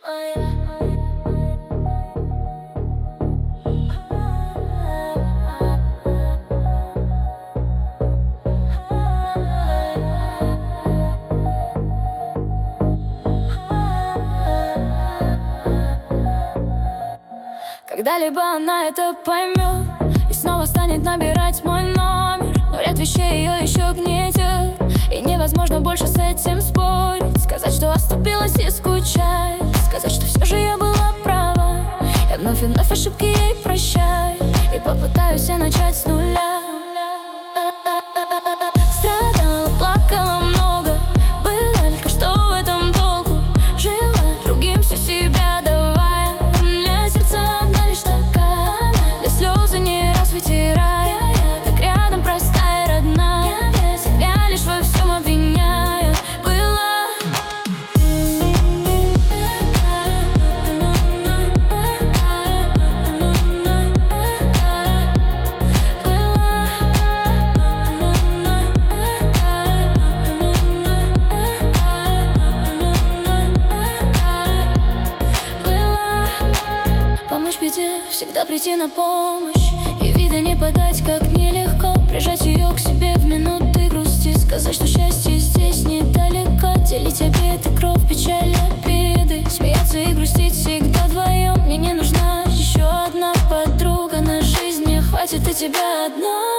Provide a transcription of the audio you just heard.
Когда-либо она это поймет и снова станет набирать мой номер. Но ряд вещей ее еще гнетет, и невозможно больше с этим спорить. Сказать, что оступилась и скучает, сказать, что все же я была права. Я вновь и вновь ошибки ей прощаю, и попытаюсь я начать с нуля. Страдала, плакала много, было только что в этом толку. Жила другим всю себя давая, у меня сердце одна лишь такая. Для слезы не раз вытирая, так рядом простая и родная. Себя лишь во всем обвиняю. Помочь беде, всегда прийти на помощь, и вида не подать, как нелегко. Прижать ее к себе в минуты грусти, сказать, что счастье здесь недалеко. Делить обиды, кровь, печаль, обиды, смеяться и грустить всегда вдвоем. Мне не нужна еще одна подруга на жизнь, мне хватит и тебя одной.